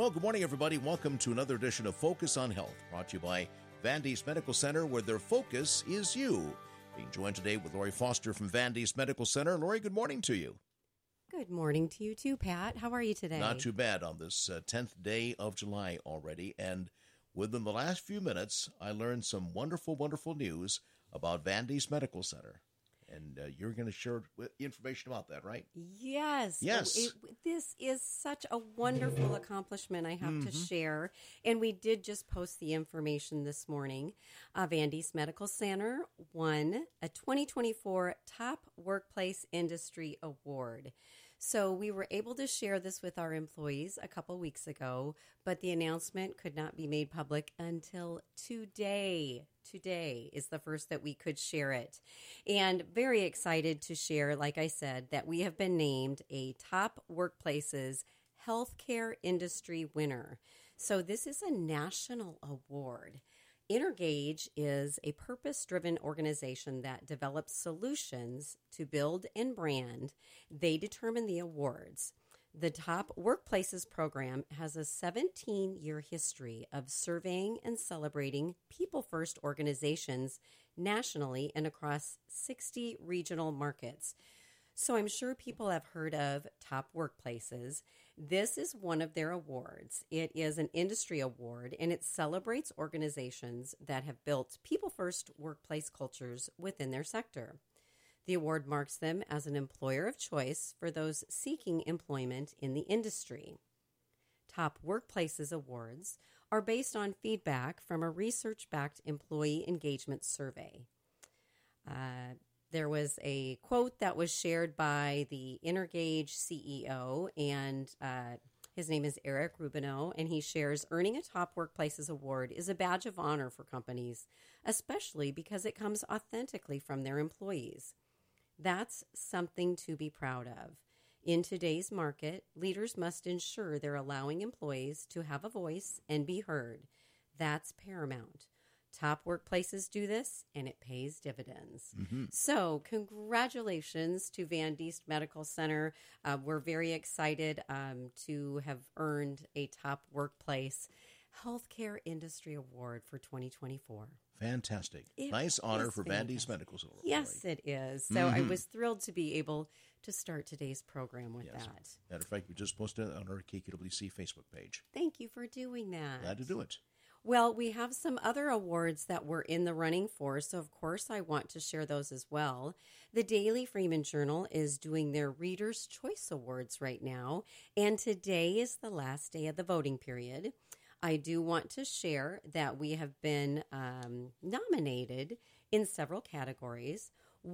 Well, good morning, everybody. Welcome to another edition of Focus on Health, brought to you by Van Diest Medical Center, where their focus is you. Being joined today with Lori Foster from Van Diest Medical Center. Lori, good morning to you. Good morning to you too, Pat. How are you today? Not too bad on this 10th day of July already. And within the last few minutes, I learned some wonderful, wonderful news about Van Diest Medical Center. And you're going to share information about that, right? Yes. Yes. This is such a wonderful accomplishment I have to share. And we did just post the information this morning. Van Diest Medical Center won a 2024 Top Workplace Industry Award. So we were able to share this with our employees a couple weeks ago, but the announcement could not be made public until today. Today is the first that we could share it. And very excited to share, like I said, that we have been named a Top Workplaces Healthcare Industry winner. So this is a national award. Intergage is a purpose-driven organization that develops solutions to build and brand. They determine the awards. The Top Workplaces program has a 17-year history of surveying and celebrating people-first organizations nationally and across 60 regional markets. So I'm sure people have heard of Top Workplaces. This is one of their awards. It is an industry award, and it celebrates organizations that have built people-first workplace cultures within their sector. The award marks them as an employer of choice for those seeking employment in the industry. Top Workplaces Awards are based on feedback from a research-backed employee engagement survey. There was a quote that was shared by the Intergage CEO, and his name is Eric Rubino, and he shares, earning a Top Workplaces Award is a badge of honor for companies, especially because it comes authentically from their employees. That's something to be proud of. In today's market, leaders must ensure they're allowing employees to have a voice and be heard. That's paramount. Top Workplaces do this, and it pays dividends. So congratulations to Van Diest Medical Center. We're very excited to have earned a Top Workplace Healthcare Industry Award for 2024. Fantastic. Nice honor for Van Diest Medical Center. Yes, it is. So I was thrilled to be able to start today's program with that. Matter of fact, we just posted it on our KQWC Facebook page. Thank you for doing that. Glad to do it. Well, we have some other awards that we're in the running for, so of course I want to share those as well. The Daily Freeman Journal is doing their Reader's Choice Awards right now, and today is the last day of the voting period. I do want to share that we have been nominated in several categories.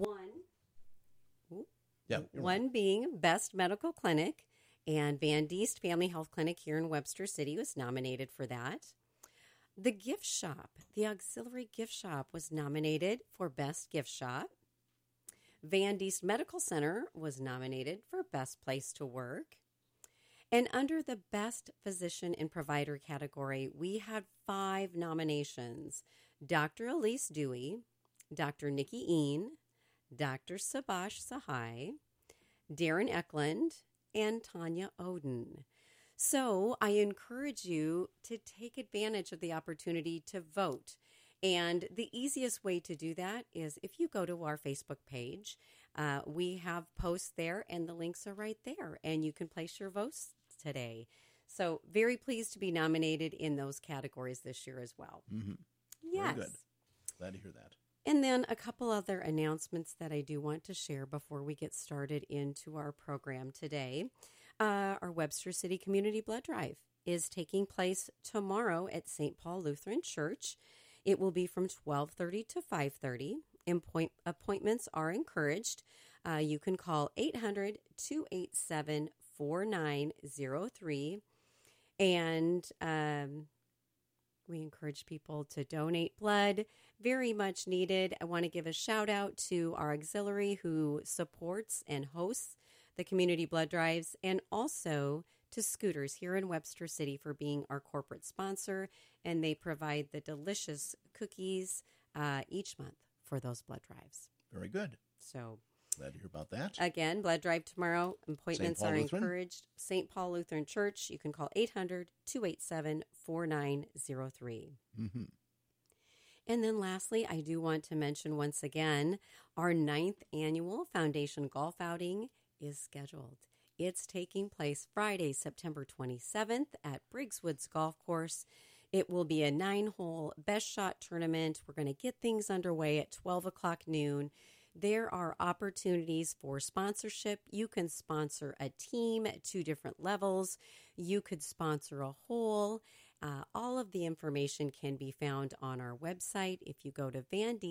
One being Best Medical Clinic, and Van Diest Family Health Clinic here in Webster City was nominated for that. The Gift Shop, the Auxiliary Gift Shop, was nominated for Best Gift Shop. Van Diest Medical Center was nominated for Best Place to Work. And under the Best Physician and Provider category, we had 5 nominations. Dr. Elise Dewey, Dr. Nikki Een, Dr. Sabash Sahai, Darren Eklund, and Tanya Oden. So I encourage you to take advantage of the opportunity to vote. And the easiest way to do that is if you go to our Facebook page, we have posts there and the links are right there. And you can place your votes today. So very pleased to be nominated in those categories this year as well. Yes. Very good. Glad to hear that. And then a couple other announcements that I do want to share before we get started into our program today. Our Webster City Community Blood Drive is taking place tomorrow at St. Paul Lutheran Church. It will be from 12:30 to 5:30. Appointments are encouraged. You can call 800-287-4903. And we encourage people to donate blood. Very much needed. I want to give a shout out to our auxiliary who supports and hosts the community blood drives, and also to Scooters here in Webster City for being our corporate sponsor. And they provide the delicious cookies each month for those blood drives. Very good. So Glad to hear about that. Again, blood drive tomorrow. Appointments are Lutheran? encouraged. St. Paul Lutheran Church. You can call 800-287-4903. Mm-hmm. And then lastly, I do want to mention once again, our 9th annual Foundation Golf Outing is scheduled. It's taking place Friday, September 27th at Briggs Woods Golf Course. It will be a 9-hole best shot tournament. We're going to get things underway at 12 o'clock noon. There are opportunities for sponsorship. You can sponsor a team at 2 different levels. You could sponsor a hole. All of the information can be found on our website. If you go to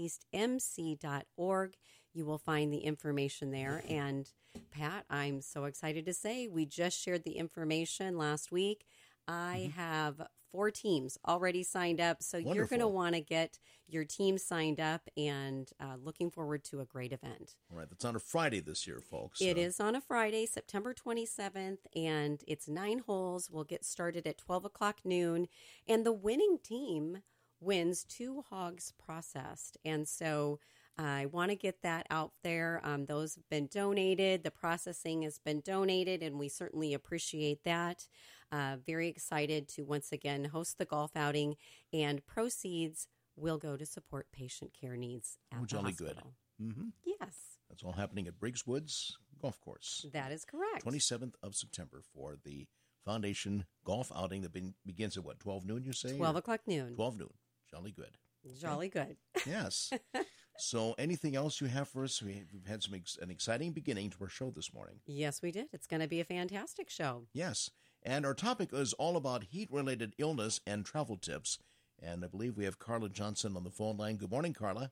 vandeestmc.org, you will find the information there. And Pat, I'm so excited to say we just shared the information last week. I have 4 teams already signed up, so Wonderful. You're going to want to get your team signed up, and looking forward to a great event. All right, that's on a Friday this year, folks. It is on a Friday, September 27th, and it's 9 holes. We'll get started at 12 o'clock noon, and the winning team wins 2 hogs processed, and so I want to get that out there. Those have been donated. The processing has been donated, and we certainly appreciate that. Very excited to once again host the golf outing, and proceeds will go to support patient care needs at the jolly hospital. good. Mm-hmm. Yes. That's all happening at Briggs Woods Golf Course. That is correct. 27th of September for the Foundation Golf Outing that begins at what, 12 noon, you say? 12 o'clock noon. 12 noon. Jolly good. Jolly good. Yes. So anything else you have for us? We've had an exciting beginning to our show this morning. Yes, we did. It's going to be a fantastic show. Yes. And our topic is all about heat-related illness and travel tips. And I believe we have Carla Johnson on the phone line. Good morning, Carla.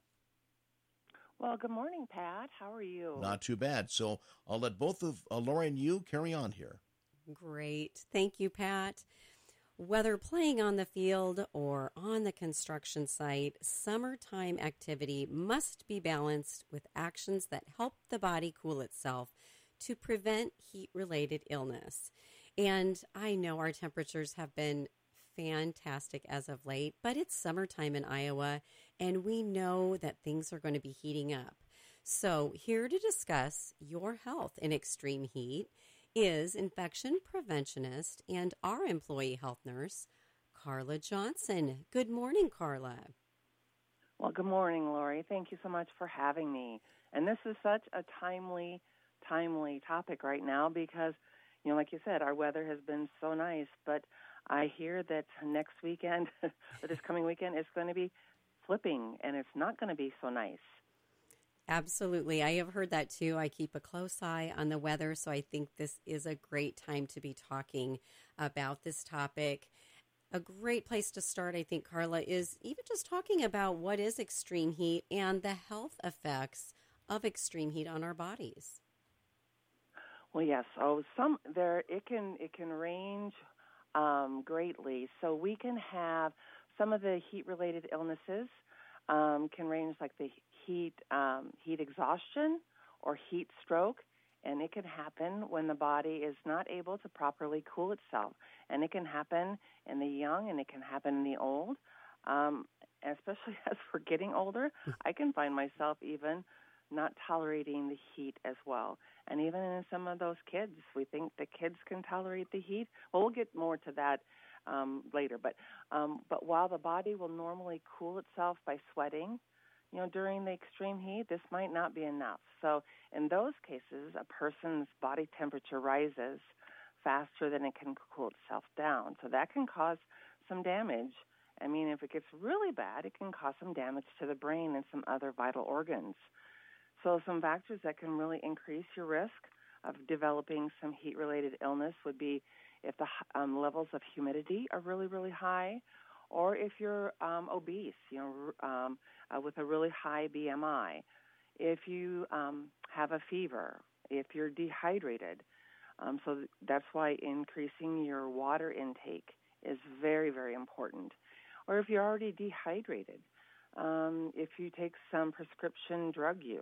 Well, good morning, Pat. How are you? Not too bad. So I'll let both of Laura and you carry on here. Great. Thank you, Pat. Whether playing on the field or on the construction site, summertime activity must be balanced with actions that help the body cool itself to prevent heat-related illness. And I know our temperatures have been fantastic as of late, but it's summertime in Iowa, and we know that things are going to be heating up. So here to discuss your health in extreme heat is infection preventionist and our employee health nurse, Carla Johnson. Good morning, Carla. Well, good morning, Lori. Thank you so much for having me. And this is such a timely topic right now because, you know, like you said, our weather has been so nice, but I hear that next weekend, or this coming weekend, it's going to be flipping, and it's not going to be so nice. Absolutely. I have heard that too. I keep a close eye on the weather, so I think this is a great time to be talking about this topic. A great place to start, I think, Carla, is even just talking about what is extreme heat and the health effects of extreme heat on our bodies. Well, yes. It can range greatly. So we can have some of the heat-related illnesses can range like the heat exhaustion or heat stroke, and it can happen when the body is not able to properly cool itself. And it can happen in the young, and it can happen in the old. Especially as we're getting older, I can find myself even not tolerating the heat as well. And even in some of those kids, we think the kids can tolerate the heat. Well, we'll get more to that later. But while the body will normally cool itself by sweating, you know, during the extreme heat, this might not be enough. So in those cases, a person's body temperature rises faster than it can cool itself down. So that can cause some damage. I mean, if it gets really bad, it can cause some damage to the brain and some other vital organs. So some factors that can really increase your risk of developing some heat-related illness would be if the levels of humidity are really, really high, or if you're obese, you know, with a really high BMI, if you have a fever, if you're dehydrated. So that's why increasing your water intake is very, very important. Or if you're already dehydrated, if you take some prescription drug use,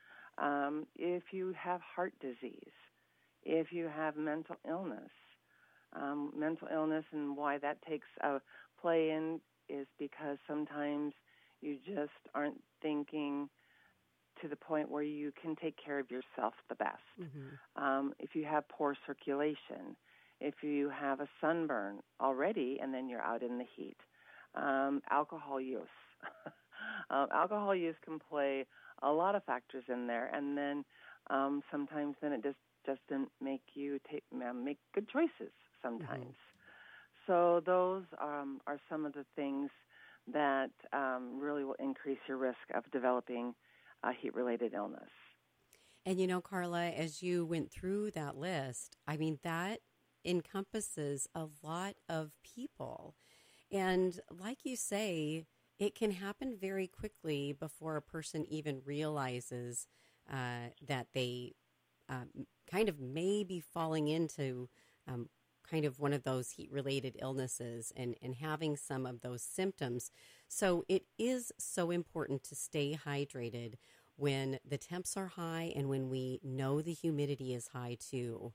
if you have heart disease, if you have mental illness. Mental illness and why that takes a play in is because sometimes you just aren't thinking to the point where you can take care of yourself the best. If you have poor circulation, if you have a sunburn already and then you're out in the heat, alcohol use. Alcohol use can play a lot of factors in there, and then sometimes then it just doesn't make you make good choices sometimes. So those are some of the things that really will increase your risk of developing a heat-related illness. And you know, Carla, as you went through that list, I mean, that encompasses a lot of people. And like you say, it can happen very quickly before a person even realizes that they kind of may be falling into kind of one of those heat-related illnesses and having some of those symptoms. So it is so important to stay hydrated when the temps are high and when we know the humidity is high too.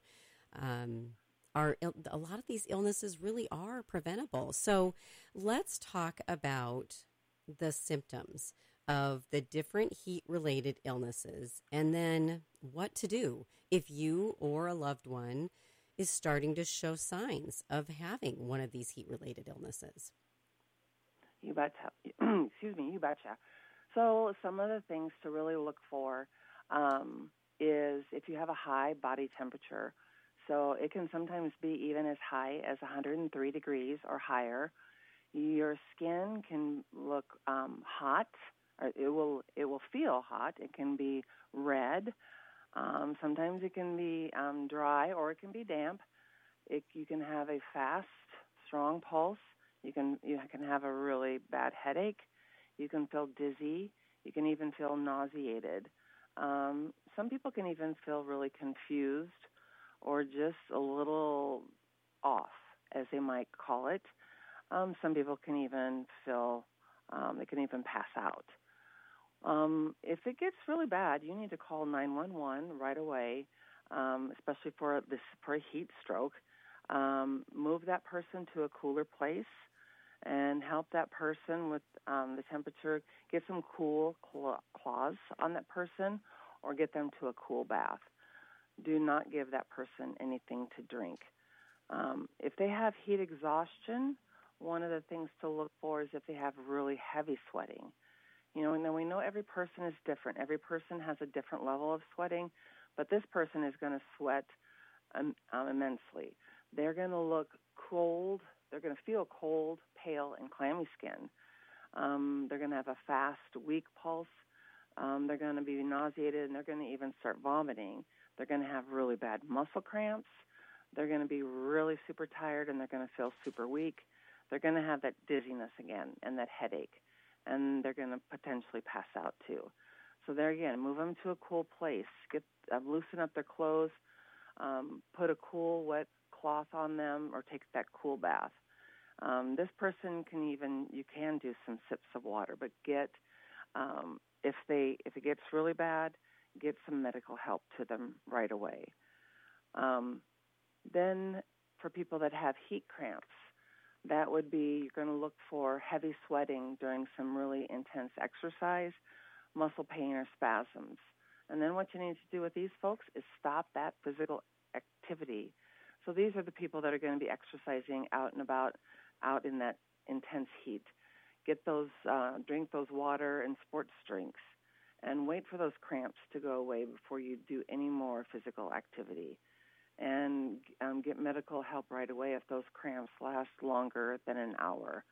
A lot of these illnesses really are preventable. So let's talk about the symptoms of the different heat-related illnesses and then what to do if you or a loved one is starting to show signs of having one of these heat-related illnesses. You betcha. Excuse me, you betcha. So some of the things to really look for is if you have a high body temperature. So it can sometimes be even as high as 103 degrees or higher. Your skin can look hot. Or it will feel hot. It can be red. Sometimes it can be dry or it can be damp. You can have a fast, strong pulse. You can have a really bad headache. You can feel dizzy. You can even feel nauseated. Some people can even feel really confused or just a little off, as they might call it. Some people can even feel they can even pass out. If it gets really bad, you need to call 911 right away, especially for a heat stroke. Move that person to a cooler place and help that person with the temperature. Get some cool cloths on that person or get them to a cool bath. Do not give that person anything to drink. If they have heat exhaustion, one of the things to look for is if they have really heavy sweating. You know, and then we know every person is different. Every person has a different level of sweating, but this person is going to sweat immensely. They're going to look cold. They're going to feel cold, pale, and clammy skin. They're going to have a fast, weak pulse. They're going to be nauseated, and they're going to even start vomiting. They're going to have really bad muscle cramps. They're going to be really super tired, and they're going to feel super weak. They're going to have that dizziness again and that headache, and they're going to potentially pass out too. So there again, move them to a cool place. Loosen up their clothes, put a cool, wet cloth on them, or take that cool bath. This person you can do some sips of water, but if it gets really bad, get some medical help to them right away. Then for people that have heat cramps, that would be you're going to look for heavy sweating during some really intense exercise, muscle pain or spasms. And then what you need to do with these folks is stop that physical activity. So these are the people that are going to be exercising out and about, out in that intense heat. Drink those water and sports drinks, and wait for those cramps to go away before you do any more physical activity. And get medical help right away if those cramps last longer than an hour.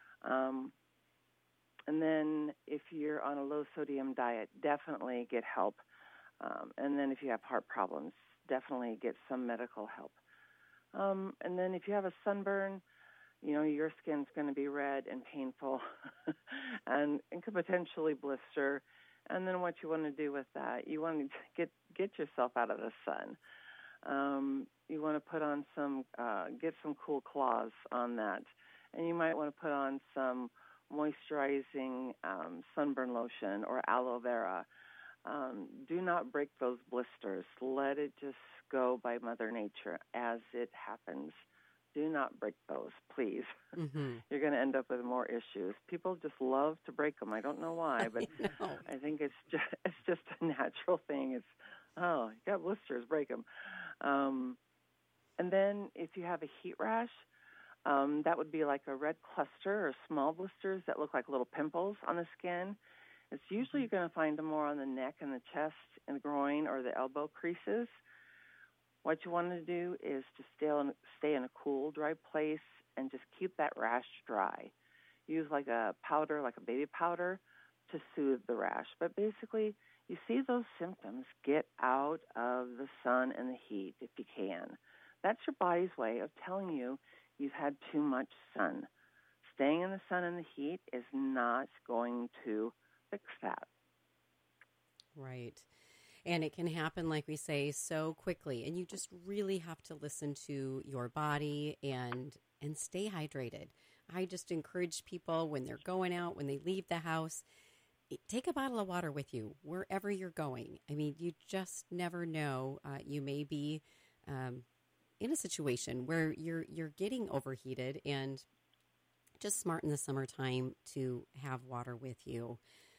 And then if you're on a low-sodium diet, definitely get help. And then if you have heart problems, definitely get some medical help. And then if you have a sunburn, you know, your skin's going to be red and painful and could potentially blister. And then what you want to do with that, you want to get yourself out of the sun. You want to put on get some cool cloths on that. And you might want to put on some moisturizing sunburn lotion or aloe vera. Do not break those blisters. Let it just go by Mother Nature as it happens do not break those, please. Mm-hmm. You're going to end up with more issues. People just love to break them. I don't know why, but I think it's just a natural thing. It's, oh, you got blisters, break them. And then if you have a heat rash, that would be like a red cluster or small blisters that look like little pimples on the skin. It's usually you're going to find them more on the neck and the chest and the groin or the elbow creases. What you want to do is to stay in a cool, dry place and just keep that rash dry. Use like a powder, like a baby powder, to soothe the rash. But basically, you see those symptoms, get out of the sun and the heat if you can. That's your body's way of telling you you've had too much sun. Staying in the sun and the heat is not going to fix that. Right. And it can happen, like we say, so quickly. And you just really have to listen to your body and stay hydrated. I just encourage people when they're going out, when they leave the house, take a bottle of water with you wherever you're going. I mean, you just never know. You may be in a situation where you're getting overheated, and just smart in the summertime to have water with you.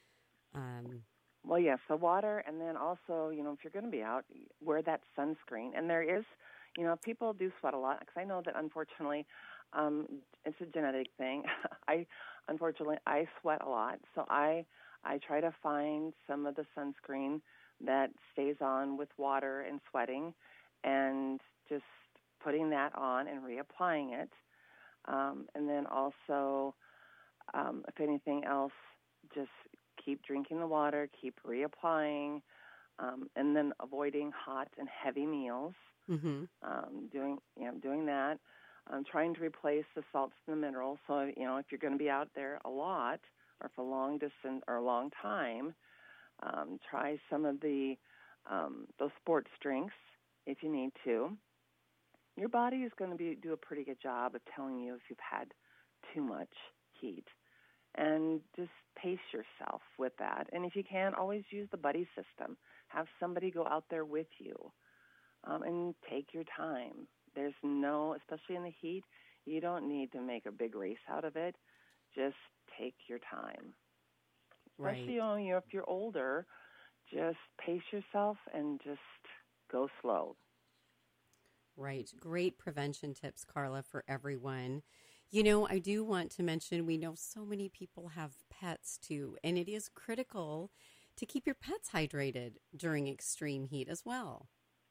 Well, yes, the water, and then also, if you're going to be out, wear that sunscreen. And there is, people do sweat a lot, because I know that, unfortunately, it's a genetic thing. I sweat a lot, so I try to find some of the sunscreen that stays on with water and sweating, and just putting that on and reapplying it. And then also, if anything else, just keep drinking the water, keep reapplying, and then avoiding hot and heavy meals. Mm-hmm. Doing that. Trying to replace the salts and the minerals. So, if you're going to be out there a lot or for long distance or a long time, try some of the those sports drinks if you need to. Your body is going to do a pretty good job of telling you if you've had too much heat. And just pace yourself with that. And if you can, always use the buddy system. Have somebody go out there with you, and take your time. There's especially in the heat, you don't need to make a big race out of it. Just take your time. Right. Especially, if you're older, just pace yourself and just go slow. Right. Great prevention tips, Carla, for everyone. I do want to mention, we know so many people have pets too, and it is critical to keep your pets hydrated during extreme heat as well.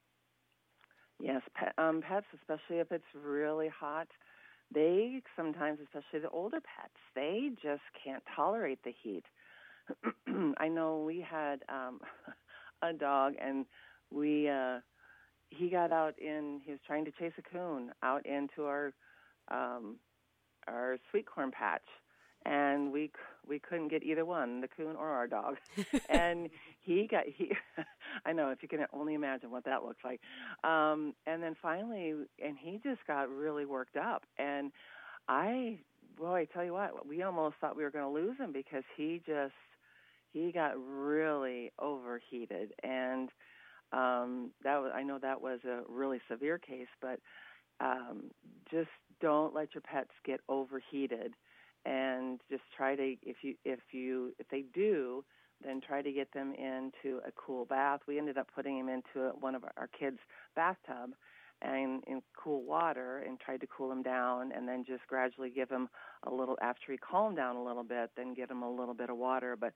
Yes, pets, especially if it's really hot, they sometimes, especially the older pets, they just can't tolerate the heat. I know we had a dog, and he got out he was trying to chase a coon out into our sweet corn patch, and we couldn't get either one, the coon or our dog. And I know, if you can only imagine what that looks like. And then finally, and he just got really worked up. And I tell you what, we almost thought we were going to lose him, because he got really overheated. And I know that was a really severe case, but just don't let your pets get overheated, and just try to, if they do, then try to get them into a cool bath. We ended up putting him into one of our kids' bathtub and in cool water, and tried to cool him down, and then just gradually give him a little, after he calmed down a little bit, then give him a little bit of water. But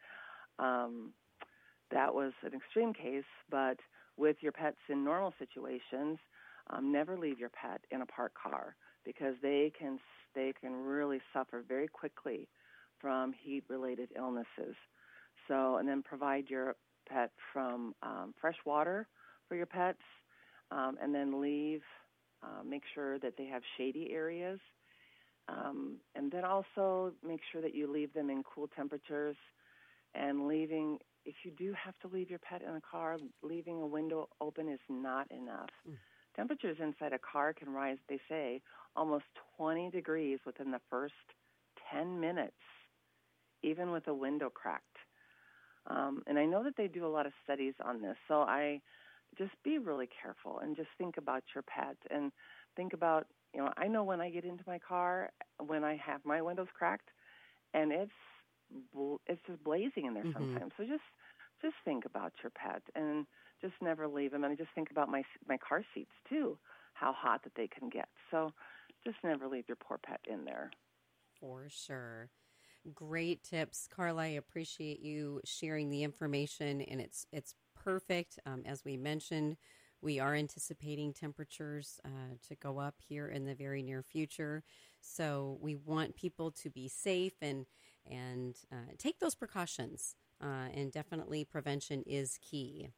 that was an extreme case. But with your pets in normal situations, never leave your pet in a parked car, because they can really suffer very quickly from heat-related illnesses. So, and then provide your pet from fresh water for your pets, and then make sure that they have shady areas, and then also make sure that you leave them in cool temperatures. And if you do have to leave your pet in a car, leaving a window open is not enough. Temperatures inside a car can rise, they say, almost 20 degrees within the first 10 minutes, even with a window cracked. And I know that they do a lot of studies on this, so I just be really careful and just think about your pet, and think about, I know when I get into my car, when I have my windows cracked, and it's just blazing in there sometimes. So just think about your pet and just never leave them. And I just think about my car seats too, how hot that they can get. So just never leave your poor pet in there. For sure. Great tips, Carla. I appreciate you sharing the information, and it's perfect. As we mentioned, we are anticipating temperatures to go up here in the very near future. So we want people to be safe and take those precautions. And definitely prevention is key.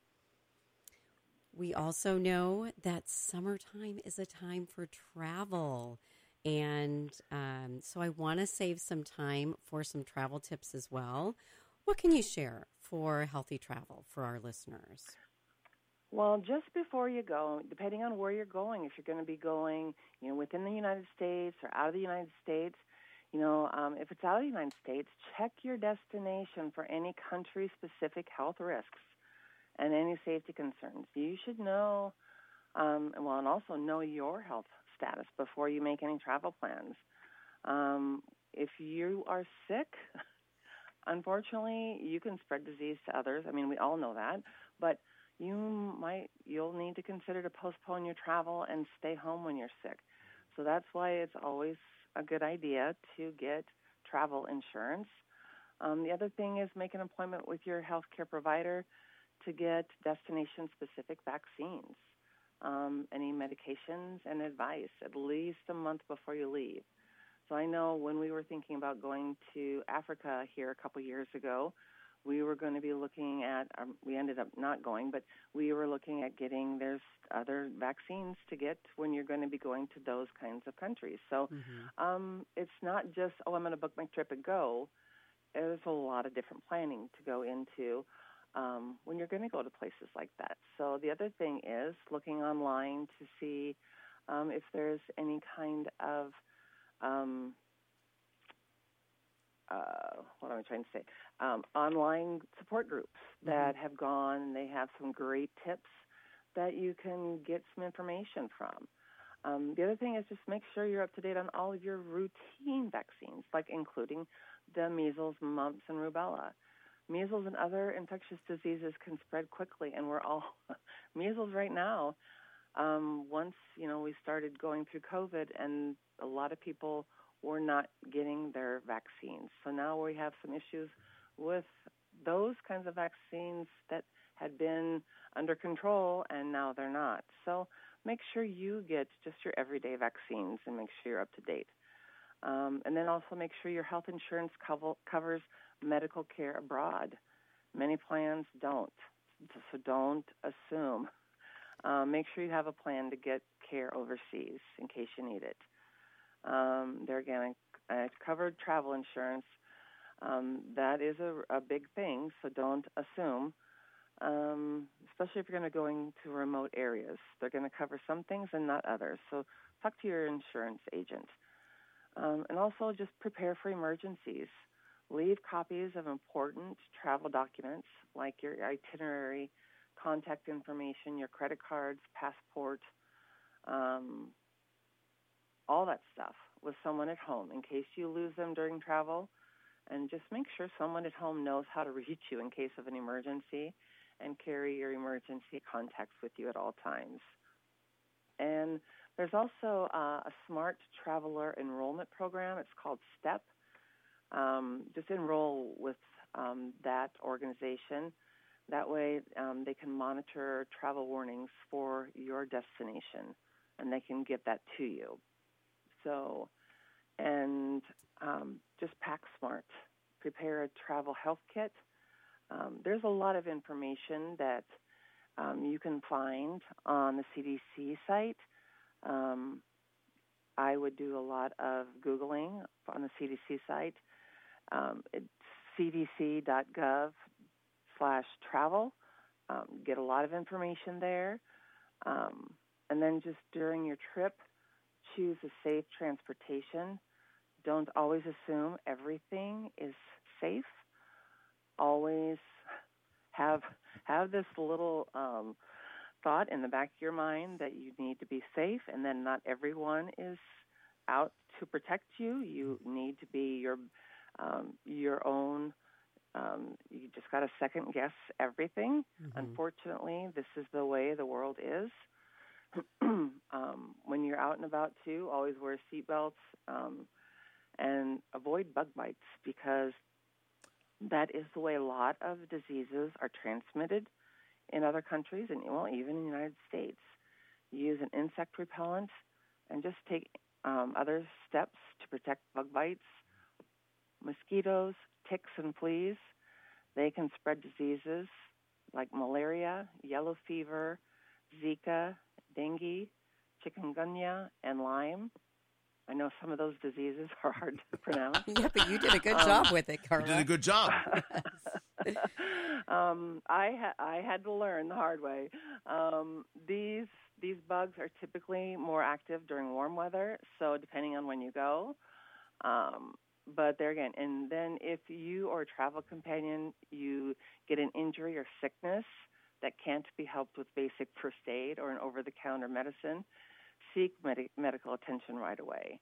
We also know that summertime is a time for travel. And so I want to save some time for some travel tips as well. What can you share for healthy travel for our listeners? Well, just before you go, depending on where you're going, if you're going to be going, within the United States or out of the United States, if it's out of the United States, check your destination for any country-specific health risks and any safety concerns. You should know, and also know your health status before you make any travel plans. If you are sick, unfortunately, you can spread disease to others. I mean, we all know that, but you'll need to consider to postpone your travel and stay home when you're sick. So that's why it's always a good idea to get travel insurance. The other thing is make an appointment with your healthcare provider to get destination-specific vaccines, any medications and advice at least a month before you leave. So I know when we were thinking about going to Africa here a couple years ago, we were going to be looking at, we ended up not going, but we were looking at there's other vaccines to get when you're going to be going to those kinds of countries. So it's not just, I'm going to book my trip and go. There's a lot of different planning to go into when you're going to go to places like that. So the other thing is looking online to see if there's any kind of what am I trying to say? Online support groups that have gone, and they have some great tips that you can get some information from. The other thing is just make sure you're up to date on all of your routine vaccines, like including the measles, mumps, and rubella. Measles and other infectious diseases can spread quickly, and we're all measles right now. Once, we started going through COVID, and a lot of people were not getting their vaccines. So now we have some issues with those kinds of vaccines that had been under control, and now they're not. So make sure you get just your everyday vaccines and make sure you're up to date. And then also make sure your health insurance covers medical care abroad. Many plans don't, so don't assume. Make sure you have a plan to get care overseas in case you need it. There again, covered travel insurance. That is a big thing, so don't assume, especially if you're going to go to remote areas. They're going to cover some things and not others, so talk to your insurance agent. And also just prepare for emergencies. Leave copies of important travel documents like your itinerary, contact information, your credit cards, passport, all that stuff with someone at home in case you lose them during travel. And just make sure someone at home knows how to reach you in case of an emergency and carry your emergency contacts with you at all times. And there's also a Smart Traveler Enrollment Program. It's called STEP. Just enroll with that organization. That way they can monitor travel warnings for your destination, and they can get that to you. So, and just pack smart. Prepare a travel health kit. There's a lot of information that you can find on the CDC site. I would do a lot of Googling on the CDC site. It's cdc.gov/travel. Get a lot of information there. And then just during your trip, choose a safe transportation. Don't always assume everything is safe. Always have this little thought in the back of your mind that you need to be safe, and then not everyone is out to protect you. You need to be your own. You just got to second guess everything. Mm-hmm. Unfortunately, this is the way the world is. When you're out and about too, always wear seatbelts and avoid bug bites, because that is the way a lot of diseases are transmitted in other countries, and even in the United States. Use an insect repellent and just take other steps to protect bug bites. Mosquitoes, ticks, and fleas, they can spread diseases like malaria, yellow fever, Zika, dengue, chikungunya, and Lyme. I know some of those diseases are hard to pronounce. Yeah, but you did a good job with it, Carla. You did a good job. I had to learn the hard way. These bugs are typically more active during warm weather, so depending on when you go. But there again, and then if you or a travel companion, you get an injury or sickness that can't be helped with basic first aid or an over-the-counter medicine, seek medical attention right away.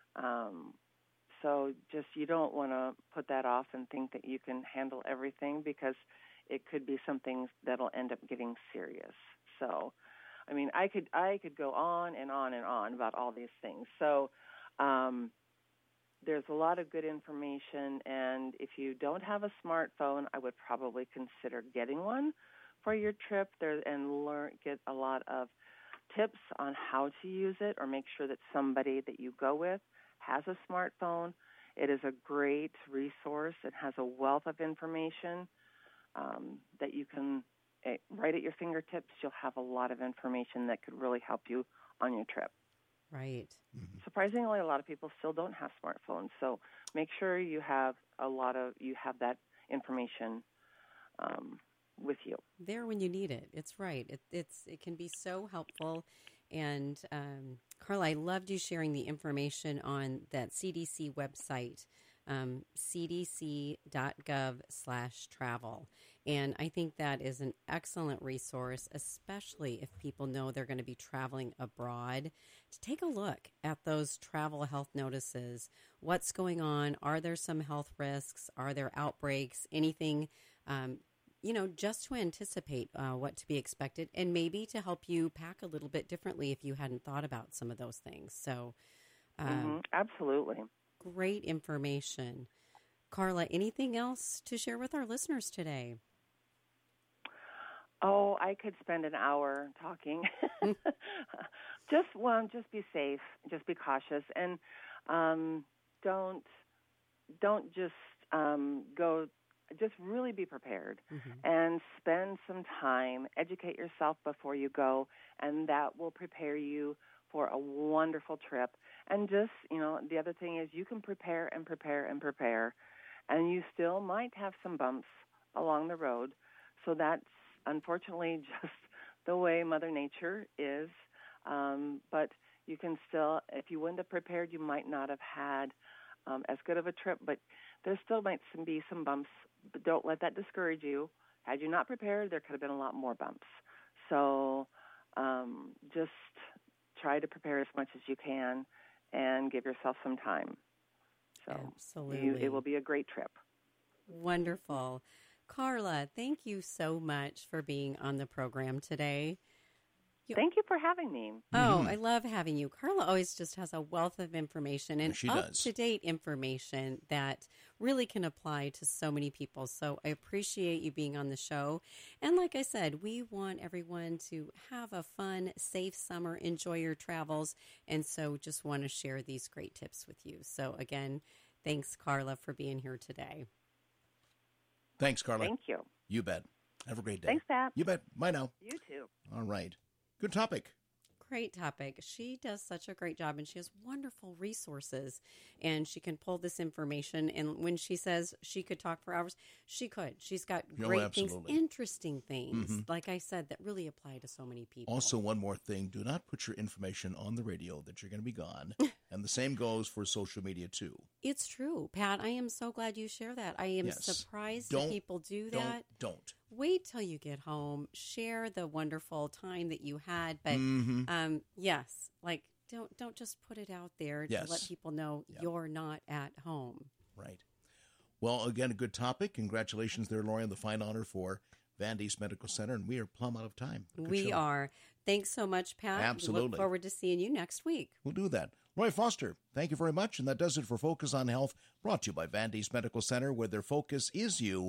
So just you don't want to put that off and think that you can handle everything, because it could be something that'll end up getting serious. So, I mean, I could go on and on and on about all these things. So there's a lot of good information, and if you don't have a smartphone, I would probably consider getting one for your trip there and get a lot of tips on how to use it, or make sure that somebody that you go with has a smartphone. It is a great resource. It has a wealth of information that you can, right at your fingertips, you'll have a lot of information that could really help you on your trip. Right. Mm-hmm. Surprisingly, a lot of people still don't have smartphones, so make sure you have that information with you there when you need it. It's right. It can be so helpful. And Carla, I loved you sharing the information on that CDC website, cdc.gov/travel. And I think that is an excellent resource, especially if people know they're going to be traveling abroad, to take a look at those travel health notices. What's going on? Are there some health risks? Are there outbreaks? Anything, just to anticipate what to be expected, and maybe to help you pack a little bit differently if you hadn't thought about some of those things. So, absolutely. Great information. Carla, anything else to share with our listeners today? Oh, I could spend an hour talking. Just be safe, just be cautious, and don't just go. Just really be prepared, and spend some time, educate yourself before you go, and that will prepare you for a wonderful trip. And just, the other thing is you can prepare and prepare and prepare, and you still might have some bumps along the road. So that's unfortunately just the way Mother Nature is. But you can still, if you wouldn't have prepared, you might not have had as good of a trip, but there still might be some bumps. But don't let that discourage you. Had you not prepared, there could have been a lot more bumps. So just try to prepare as much as you can and give yourself some time. So absolutely. It will be a great trip. Wonderful. Carla, thank you so much for being on the program today. Thank you for having me. Oh, I love having you. Carla always just has a wealth of information and up-to-date information that really can apply to so many people. So I appreciate you being on the show. And like I said, we want everyone to have a fun, safe summer, enjoy your travels. And so just want to share these great tips with you. So again, thanks, Carla, for being here today. Thanks, Carla. Thank you. You bet. Have a great day. Thanks, Pat. You bet. Bye now. You too. All right. Good topic. Great topic. She does such a great job, and she has wonderful resources, and she can pull this information. And when she says she could talk for hours, she could. She's got great things, interesting things, like I said, that really apply to so many people. Also, one more thing. Do not put your information on the radio that you're going to be gone. And the same goes for social media, too. It's true. Pat, I am so glad you share that. I am surprised that people do that. Don't. wait till you get home. Share the wonderful time that you had. But yes, like don't just put it out there to let people know you're not at home. Right. Well, again, a good topic. Congratulations there, Lori, on the fine honor for Vandy's Medical Center, and we are plumb out of time. We are. Thanks so much, Pat. Absolutely. We look forward to seeing you next week. We'll do that. Lori Foster, thank you very much, and that does it for Focus on Health, brought to you by Vandy's Medical Center, where their focus is you.